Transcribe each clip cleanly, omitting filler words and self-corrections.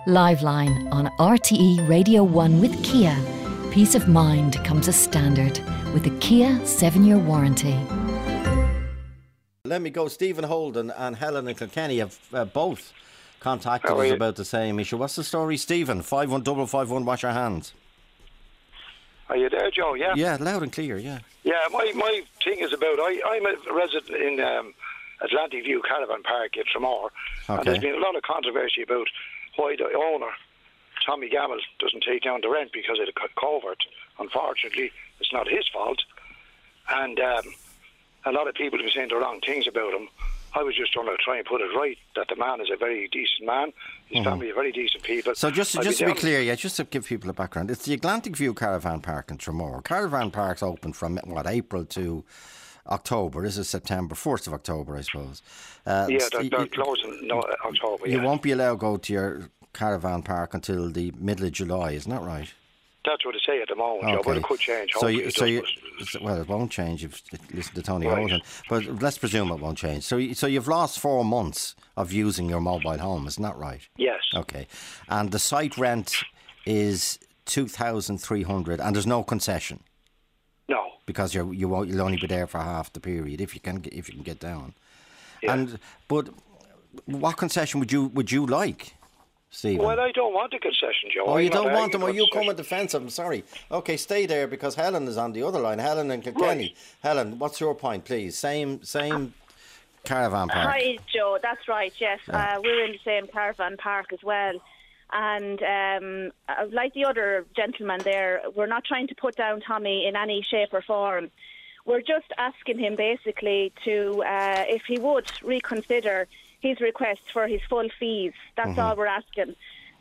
Liveline on RTE Radio 1 with Kia. Peace of mind comes as standard with a Kia 7-year warranty. Let me go. Stephen Holden and Helen and Kilkenny have both contacted us about the same issue. What's the story, Stephen? 51551, wash your hands. Are you there, Joe? Yeah. Yeah, loud and clear, yeah. Yeah, my thing is about, I'm a resident in Atlantic View Caravan Park in Tramore, and there's been a lot of controversy about why the owner, Tommy Gamble, doesn't take down the rent because of the covert. Unfortunately, it's not his fault, and a lot of people have been saying the wrong things about him. I was just trying to try and put it right, that the man is a very decent man. His family are very decent people. So just to be clear, just to give people a background, it's the Atlantic View Caravan Park in Tramore. Caravan Park's open from, April to October. This is September, 1st of October, I suppose. They're closing October, You won't be allowed to go to your caravan park until the middle of July, isn't that right? That's what they say at the moment, Joe, but it could change. Well, it won't change if you listen to Tony Holden, but let's presume it won't change. So you've lost 4 months of using your mobile home, isn't that right? Yes. Okay. And the site rent is 2,300 and there's no concession? No. Because you'll only be there for half the period if you can get down. Yeah. But what concession would you like, Stephen? Well, I don't want a concession, Joe. Oh, you don't want them? Or you come on defensive? I'm sorry. Okay, stay there because Helen is on the other line. Helen and Kilkenny. Right. Helen, what's your point, please? Same caravan park. Hi, Joe. That's right. Yes, we're in the same caravan park as well. And like the other gentleman there, we're not trying to put down Tommy in any shape or form. We're just asking him basically to, if he would reconsider his request for his full fees. That's all we're asking.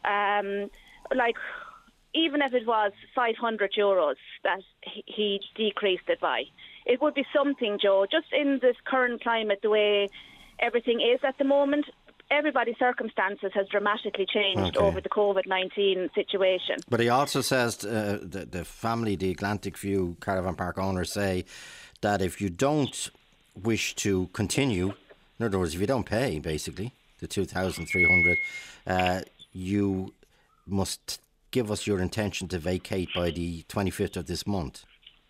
Even if it was €500 that he decreased it by, it would be something, Joe. Just in this current climate, the way everything is at the moment, everybody's circumstances has dramatically changed over the COVID-19 situation. But he also says the family, the Atlantic View Caravan Park owners say that if you don't wish to continue, in other words, if you don't pay, basically, the 2,300, you must give us your intention to vacate by the 25th of this month.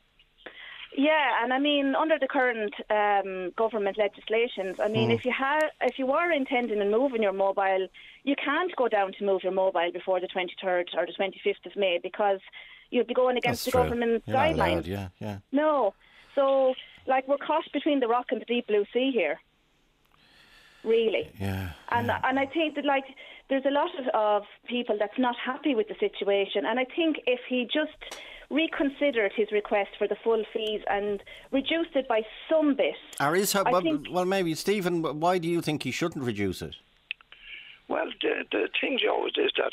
Yeah, and I mean, under the current government legislations, I mean, if you were intending on moving your mobile, you can't go down to move your mobile before the 23rd or the 25th of May because you'd be going against the government guidelines. Yeah. No. So, we're caught between the rock and the deep blue sea here. Really. Yeah. And I think that, there's a lot of people that's not happy with the situation. And I think if he just reconsidered his request for the full fees and reduced it by some bit. Well, maybe, Stephen, why do you think he shouldn't reduce it? Well, the thing, Joe, is that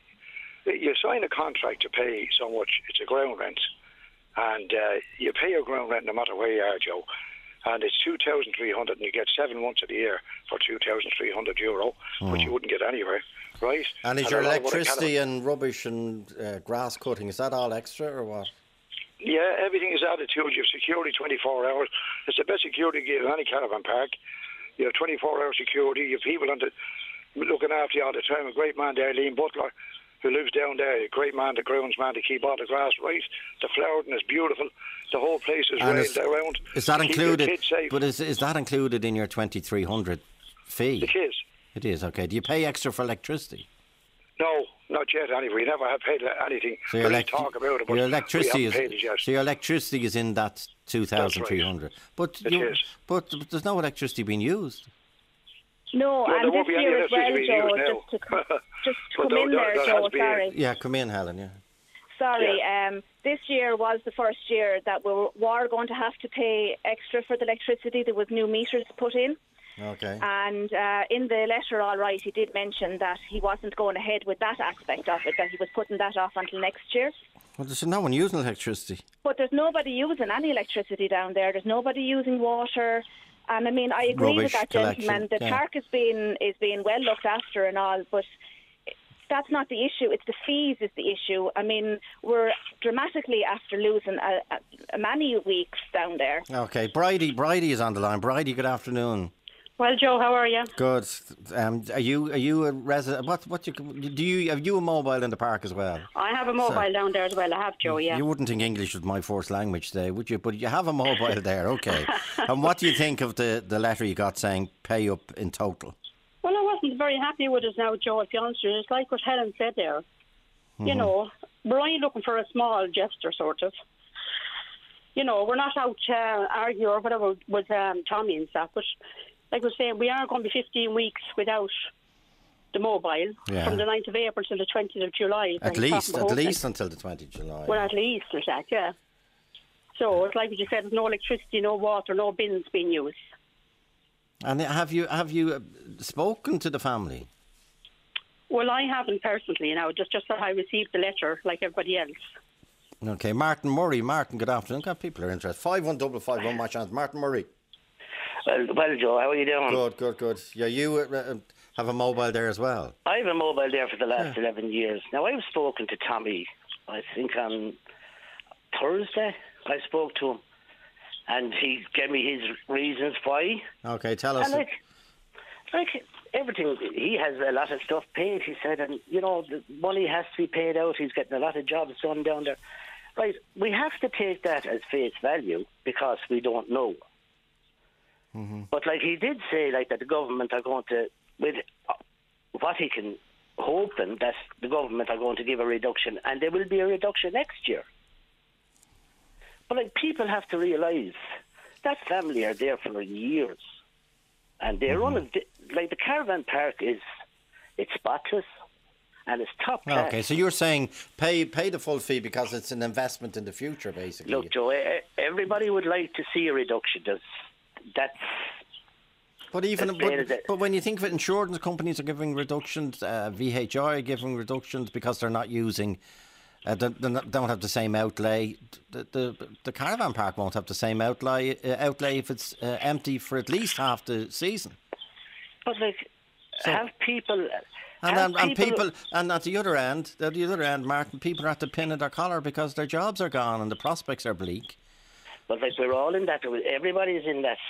you sign a contract to pay so much. It's a ground rent. And you pay your ground rent no matter where you are, Joe. And it's 2,300 and you get 7 months of the year for €2,300, which you wouldn't get anywhere, right? And is your electricity and rubbish and grass cutting, is that all extra or what? Yeah, everything is added to it. You have security 24 hours. It's the best security you get in any caravan park. You have 24-hour security. You have people looking after you all the time. A great man there, Liam Butler, who lives down there. A great man, the groundsman, to keep all the grass right. The flowering is beautiful. The whole place is railed around. Is that included? But is that included in your 2,300 fee? It is. It is, okay. Do you pay extra for electricity? No, not yet anyway. We never have paid anything. So talk about it, but your electricity we haven't paid it yet. So your electricity is in that 2,300. Right. But there's no electricity being used. No, well, and this year as well, Joe, just to come in there, Joe, sorry. Yeah, come in, Helen, yeah. Sorry, this year was the first year that we were going to have to pay extra for the electricity. There was new meters put in. Okay. And in the letter, all right, he did mention that he wasn't going ahead with that aspect of it, that he was putting that off until next year. Well, there's no one using electricity. But there's nobody using any electricity down there. There's nobody using water. And I mean, I agree with that gentleman. The park is being well looked after and all, but that's not the issue. It's the fees is the issue. I mean, we're dramatically after losing many weeks down there. Okay, Bridie is on the line. Bridie, good afternoon. Well, Joe, how are you? Good. Are you a resident? Have you a mobile in the park as well? I have a mobile down there as well. I have, Joe. Yeah. You wouldn't think English was my first language today, would you? But you have a mobile there, okay. And what do you think of the letter you got saying pay up in total? Well, I wasn't very happy with it now, Joe. If you answer, it's like what Helen said there. Mm-hmm. You know, we're only looking for a small gesture, sort of. You know, we're not out arguing or whatever with Tommy and stuff, but like we're saying, we are going to be 15 weeks without the mobile from the 9th of April to the 20th of July. At least until the 20th of July. Well, at least, is that, yeah. So it's like what you said, there's no electricity, no water, no bins being used. And have you spoken to the family? Well, I haven't personally, just that I received the letter like everybody else. Okay, Martin Murray. Martin, good afternoon. God, people are interested. 51551, my chance. Martin Murray. Well, Joe, how are you doing? Good. Yeah, you have a mobile there as well? I have a mobile there for the last 11 years. Now, I've spoken to Tommy, I think on Thursday. I spoke to him, and he gave me his reasons why. Okay, tell us. And like everything, he has a lot of stuff paid, he said, and, the money has to be paid out. He's getting a lot of jobs done down there. Right, we have to take that as face value because we don't know. Mm-hmm. But he did say that the government are going to, with what he can hoping that the government are going to give a reduction, and there will be a reduction next year. But people have to realise that family are there for years, and they're running the caravan park it's spotless and it's top class. Okay, so you're saying pay the full fee because it's an investment in the future, basically. Look, Joe, everybody would like to see a reduction. But when you think of it, insurance companies are giving reductions, VHI are giving reductions because they're not using, they don't have the same outlay. The caravan park won't have the same outlay if it's empty for at least half the season. But have people. And at the other end, Martin, people are at the pin of their collar because their jobs are gone and the prospects are bleak. But we're all in that. Everybody's in that.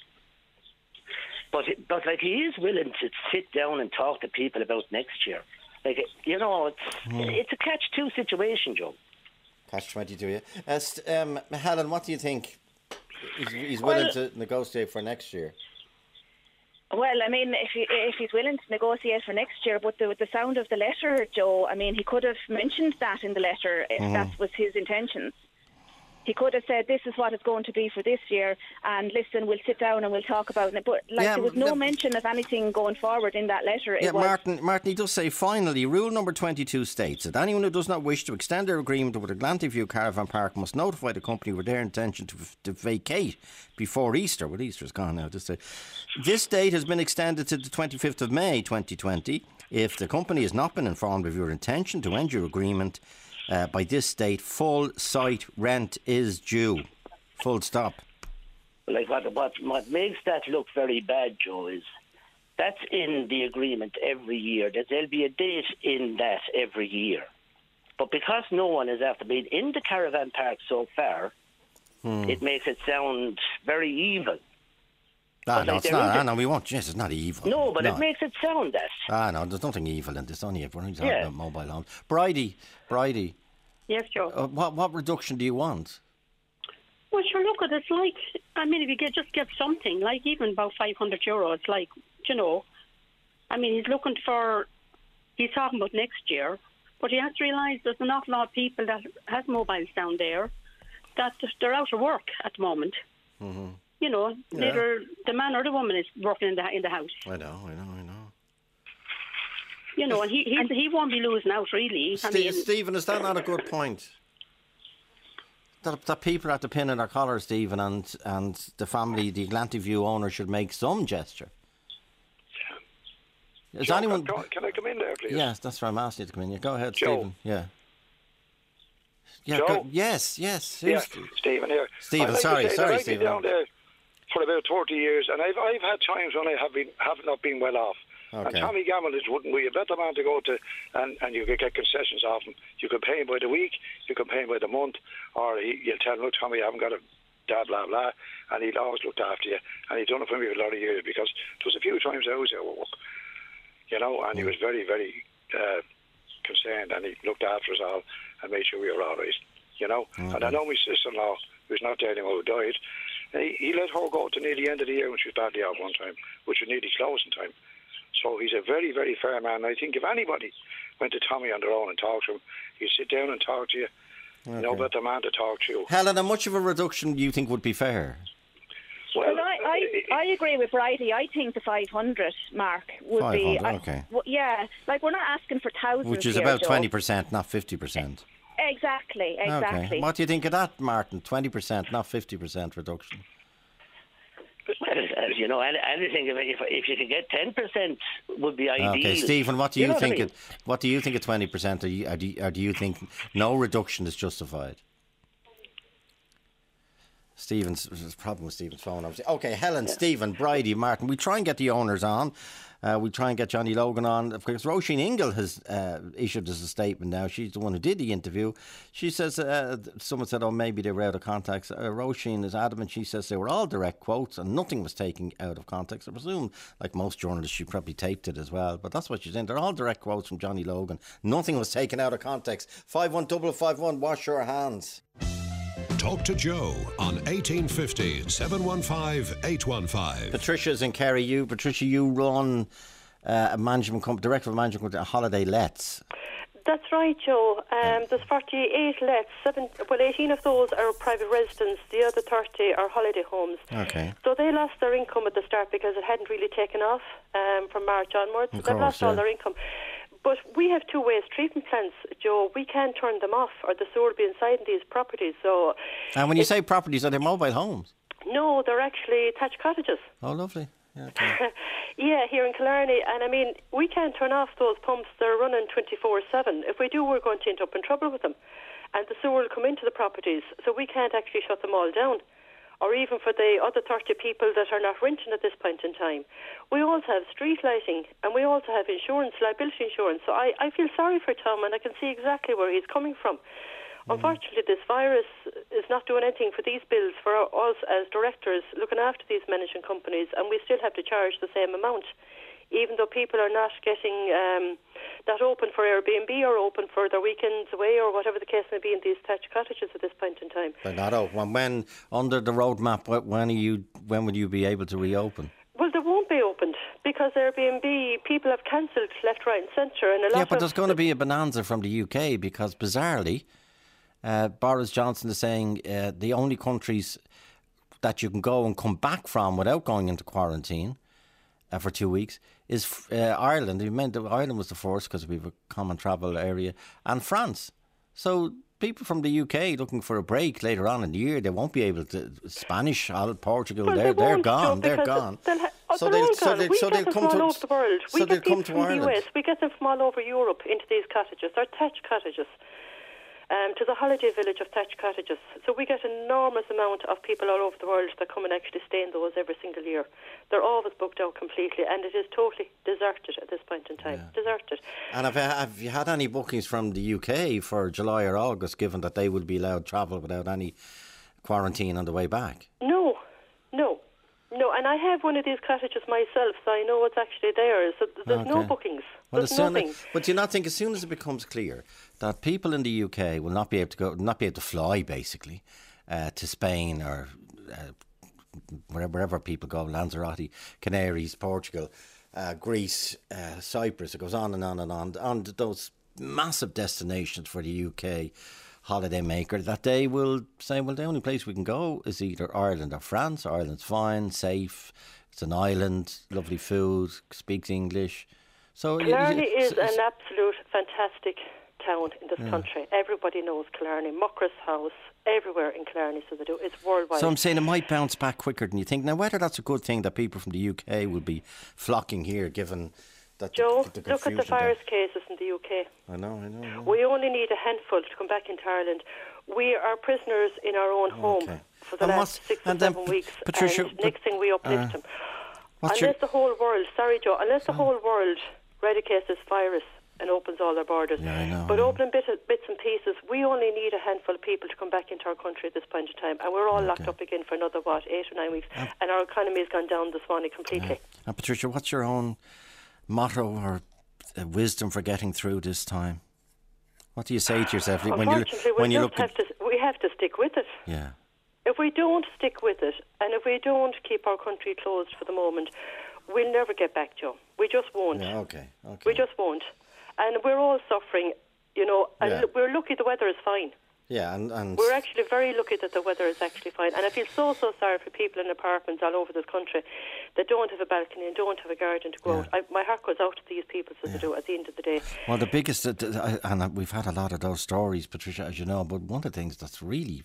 But he is willing to sit down and talk to people about next year. It's a catch-2 situation, Joe. Catch-22, yeah. Helen, what do you think? He's willing to negotiate for next year. Well, I mean, if he's willing to negotiate for next year, but the sound of the letter, Joe, I mean, he could have mentioned that in the letter if that was his intentions. He could have said, this is what it's going to be for this year, and listen, we'll sit down and we'll talk about it. But there was no mention of anything going forward in that letter. Martin, he does say, finally, rule number 22 states that anyone who does not wish to extend their agreement with Atlantic View Caravan Park must notify the company with their intention to vacate before Easter. Well, Easter's gone now. This date has been extended to the 25th of May 2020. If the company has not been informed of your intention to end your agreement by this date, full site rent is due. Full stop. What makes that look very bad, Joe, is that's in the agreement every year, that there'll be a date in that every year. But because no one has ever been in the caravan park so far, it makes it sound very evil. No, it's not. No, we won't. Yes, it's not evil. No, but it makes it sound that. No, there's nothing evil in this. Only everyone's talking about mobile homes. Bridie. Yes, Joe. What reduction do you want? Well, sure, look, it's if you just get something, even about €500, he's talking about next year, but he has to realise there's an awful lot of people that have mobiles down there that they're out of work at the moment. Mm-hmm. Neither the man or the woman is working in the house. I know. And he won't be losing out, really. Stephen, is that not a good point? That people are at the pin in their collar, Stephen, and the family, the Atlantic View owner, should make some gesture. Is Joe, anyone? Can I come in there, please? Yes, that's why I'm asking you to come in. Yeah, go ahead, Joe. Stephen. Yeah. Joe? Yes. Yeah, Stephen here. Stephen, sorry, I've Stephen. been down there for about 30 years, and I've had times when I have not been well off. Okay. And Tommy Gamble wouldn't be a better man to go to, and you could get concessions off him. You could pay him by the week, you could pay him by the month, or you'll tell him, look, Tommy, I haven't got blah, blah, blah, and he'd always looked after you, and he'd done it for me for a lot of years, because there was a few times I was out of work, and he was very, very concerned, and he looked after us all and made sure we were all right, And I know my sister-in-law, who's not there anymore, who died, he let her go to near the end of the year when she was badly out one time, which was nearly closing time. So he's a very, very fair man. I think if anybody went to Tommy on their own and talked to him, he'd sit down and talk to you. Okay. No better man to talk to. Helen, how much of a reduction do you think would be fair? Well, I agree with Bridie. I think the 500 mark would 500, be... okay. We're not asking for thousands. Which is here, about Joe. 20%, not 50%. Exactly. Okay. What do you think of that, Martin? 20%, not 50% reduction? Well, anything if you could get 10% would be ideal. Okay, Stephen, what do you think? I mean? What do you think of 20%? Or do you think no reduction is justified? There's a problem with Stephen's phone, obviously. Okay, Helen, yeah. Stephen, Bridie, Martin. We try and get the owners on. We try and get Johnny Logan on. Because Roisin Ingle has issued us a statement now. She's the one who did the interview. She says, someone said, maybe they were out of context. Roisin is adamant. She says they were all direct quotes and nothing was taken out of context. I presume, like most journalists, she probably taped it as well. But that's what she's saying. They're all direct quotes from Johnny Logan. Nothing was taken out of context. 51551, wash your hands. Talk to Joe on 1850 715 815. Patricia's in Kerry. Patricia, you run a management company, director of a management company, Holiday Lets. That's right, Joe. There's 48 lets. 18 of those are private residents. The other 30 are holiday homes. Okay. So they lost their income at the start because it hadn't really taken off from March onwards. They've lost all their income. But we have two waste treatment plants, Joe. We can't turn them off, or the sewer will be inside in these properties. So, and when you say properties, are they mobile homes? No, they're actually thatched cottages. Oh, lovely. Yeah, okay. Yeah, here in Killarney. And I mean, we can't turn off those pumps. They're running 24/7. If we do, we're going to end up in trouble with them. And the sewer will come into the properties, so we can't actually shut them all down. Or even for the other 30 people that are not renting at this point in time. We also have street lighting, and we also have insurance, liability insurance. So I feel sorry for Tom, and I can see exactly where he's coming from. Unfortunately, this virus is not doing anything for these bills for us as directors looking after these management companies, and we still have to charge the same amount, even though people are not getting not open for Airbnb or open for their weekends away or whatever the case may be in these thatched cottages at this point in time. They're not open. When under the roadmap, when will you be able to reopen? Well, they won't be opened because Airbnb people have cancelled left, right, and centre, and a lot. Yeah, but there's going to be a bonanza from the UK because bizarrely, Boris Johnson is saying the only countries that you can go and come back from without going into quarantine for 2 weeks is Ireland. He meant that Ireland was the first because we have a common travel area, and France. So people from the UK looking for a break later on in the year, they won't be able to. Spanish, Portugal, well, they're gone. They're gone. So they'll come to all over the world. We get them from Ireland. The US. We get them from all over Europe into these cottages. They're thatched cottages. To the holiday village of thatched cottages. So we get an enormous amount of people all over the world that come and actually stay in those every single year. They're always booked out completely, and it is totally deserted at this point in time. Yeah. Deserted. And have you had any bookings from the UK for July or August, given that they will be allowed travel without any quarantine on the way back? No. And I have one of these cottages myself, so I know what's actually there. So there's no bookings. There's nothing. But do you not think as soon as it becomes clear that people in the UK will not be able to go, not be able to fly, basically, to Spain or wherever people go, Lanzarote, Canaries, Portugal, Greece, Cyprus, it goes on and on and on to those massive destinations for the UK holiday maker, that they will say, well, the only place we can go is either Ireland or France. Ireland's fine, safe, it's an island, lovely food, speaks English. So Killarney is an absolute fantastic town in this country. Everybody knows Killarney, Muckross House, everywhere in Killarney, so they do. It's worldwide. So I'm saying it might bounce back quicker than you think. Now, whether that's a good thing that people from the UK will be flocking here, given that Joe, the look at the virus cases in the UK. I know. We only need a handful to come back into Ireland. We are prisoners in our own home for the last 6 to 7 weeks. Patricia, and next thing we uplift them. Unless the whole world, sorry Joe, unless the whole world eradicates this virus and opens all our borders. Yeah, I know. But opening bits and pieces, we only need a handful of people to come back into our country at this point in time, and we're all locked up again for another, 8 or 9 weeks, and our economy has gone down the Swanee completely. And Patricia, what's your own motto or wisdom for getting through this time? What do you say to yourself we have to stick with it. Yeah. If we don't stick with it, and if we don't keep our country closed for the moment, we'll never get back, Joe. We just won't. Yeah, okay. We just won't. And we're all suffering, and we're lucky the weather is fine. Yeah, and we're actually very lucky that the weather is actually fine. And I feel so sorry for people in apartments all over this country that don't have a balcony and don't have a garden to go out. My heart goes out to these people at the end of the day. Well, the biggest, and we've had a lot of those stories, Patricia, as you know, but one of the things that's really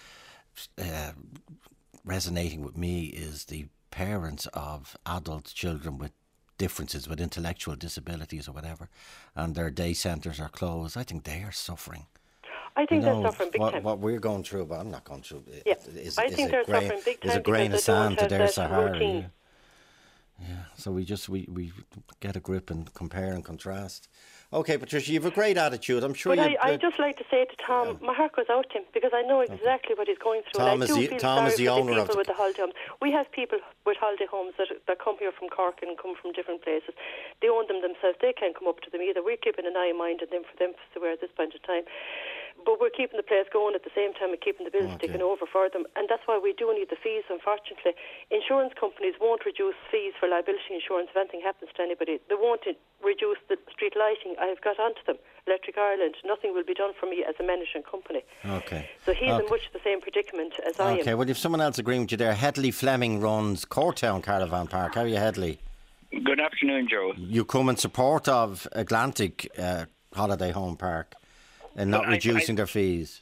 resonating with me is the parents of adult children with differences, with intellectual disabilities or whatever, and their day centres are closed. I think they are suffering. I think they're suffering big time. What we're going through, but I'm not going through. I think they're suffering big time. Is a grain of sand to their Sahara. Yeah. So we get a grip and compare and contrast. Okay, Patricia, you have a great attitude. I'm sure. But I just like to say to Tom, my heart goes out to him because I know exactly what he's going through. Tom is the owner of with the holiday homes. We have people with holiday homes that come here from Cork and come from different places. They own them themselves. They can't come up to them either. We're keeping an eye and mind on them for them to wear at this point in time. But we're keeping the place going at the same time and keeping the bills ticking over for them. And that's why we do need the fees, unfortunately. Insurance companies won't reduce fees for liability insurance if anything happens to anybody. They won't reduce the street lighting. I've got onto them. Electric Ireland, nothing will be done for me as a managing company. Okay. So he's in much the same predicament as I am. Okay, well, if someone else agreeing with you there, Hedley Fleming runs Courtown Caravan Park. How are you, Hedley? Good afternoon, Joe. You come in support of Atlantic Holiday Home Park and not reducing their fees.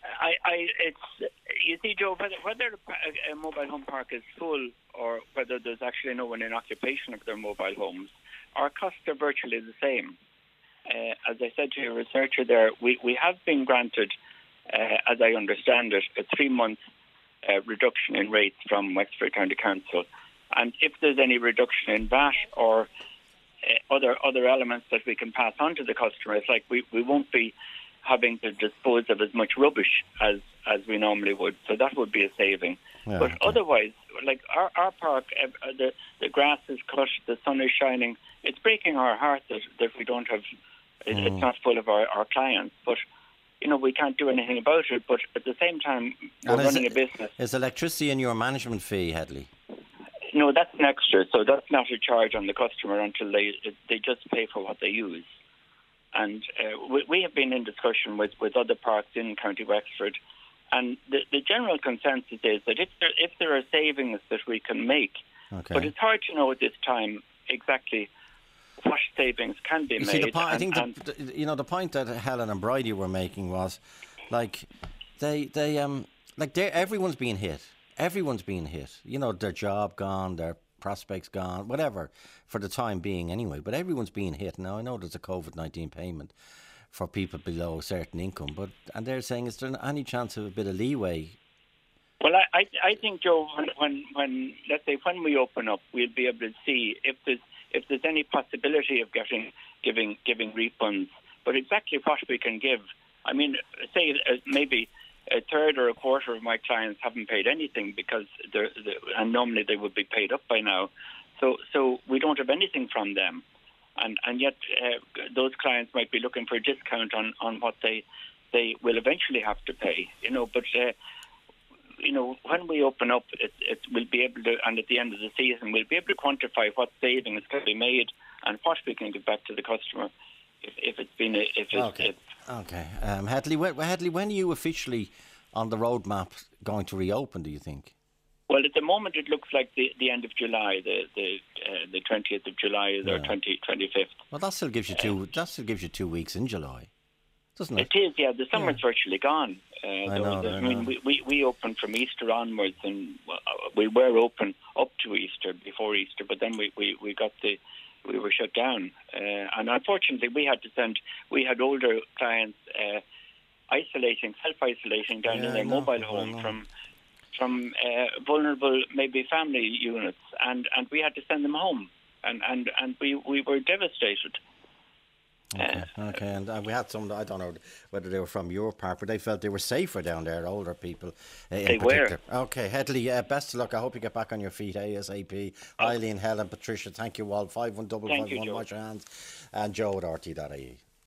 You see, Joe, whether a mobile home park is full or whether there's actually no one in occupation of their mobile homes, our costs are virtually the same. As I said to your researcher there, we have been granted, as I understand it, a 3-month reduction in rates from Wexford County Council. And if there's any reduction in VAT or other elements that we can pass on to the customers, like we won't be having to dispose of as much rubbish as we normally would. So that would be a saving. Yeah, but otherwise, like our park, the grass is cut, the sun is shining. It's breaking our heart that we don't have, it's not full of our clients. But, we can't do anything about it. But at the same time, we're running a business. Is electricity in your management fee, Hedley? No, that's an extra. So that's not a charge on the customer until they just pay for what they use. And we have been in discussion with other parks in County Wexford, and the general consensus is that if there are savings that we can make, but it's hard to know at this time exactly what savings can be made. See, I think the point that Helen and Bridie were making was, like, everyone's being hit. Everyone's being hit. Their job gone, their prospects gone, whatever, for the time being anyway. But everyone's being hit. Now, I know there's a COVID-19 payment for people below a certain income, and they're saying, is there any chance of a bit of leeway? Well, I think, Joe, when let's say when we open up, we'll be able to see if there's any possibility of giving refunds, but exactly what we can give. I mean, say maybe a third or a quarter of my clients haven't paid anything because and normally they would be paid up by now. So we don't have anything from them. And yet those clients might be looking for a discount on what they will eventually have to pay. But when we open up, we'll be able to, and at the end of the season, we'll be able to quantify what savings can be made and what we can give back to the customer if it's been Okay. Hedley, when are you officially on the roadmap going to reopen, do you think? Well, at the moment, it looks like the end of July, the 20th of July or 25th. Well, that still gives you 2 weeks in July, doesn't it? It is, yeah. The summer's virtually gone. I know. We opened from Easter onwards, and we were open up to Easter, before Easter, but then we were shut down, and unfortunately we had older clients self-isolating down in their mobile home from vulnerable maybe family units, and we had to send them home, and we were devastated. Okay, and we had some, I don't know whether they were from your park, but they felt they were safer down there, older people in particular. Okay, Headley, best of luck. I hope you get back on your feet ASAP. Eileen, Helen, Patricia, thank you all. 51551, wash your hands. And Joe at RT.ie.